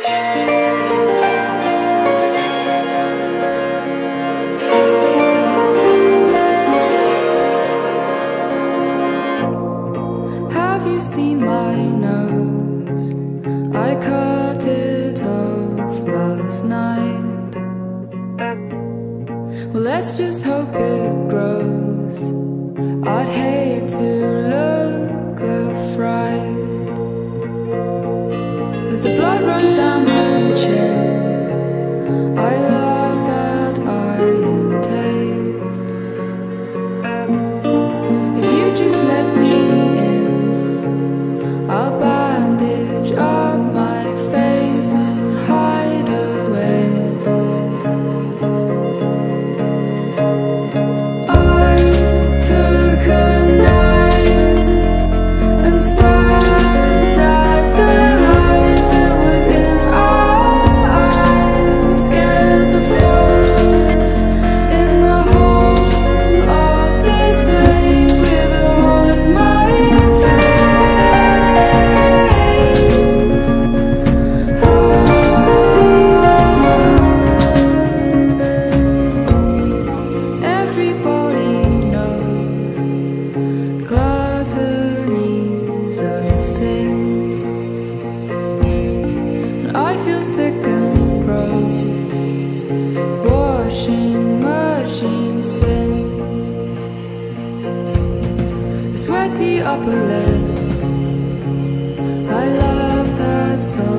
Have you seen my nose? I cut it off last night. Well, let's just hope it grows. I'd hate to look a fright, 'cause the blood runs down my chin. I love that iron taste. If you just let me in, I'll bandage up my face and hide away. I took a knife and stabbed at the light that was in our eyes, scared the folks in the whole of this place with a hole in my face. Everybody knows gluttony's a sin. I feel sick and gross. Washing machine spin. The sweaty upper lip, I love that song.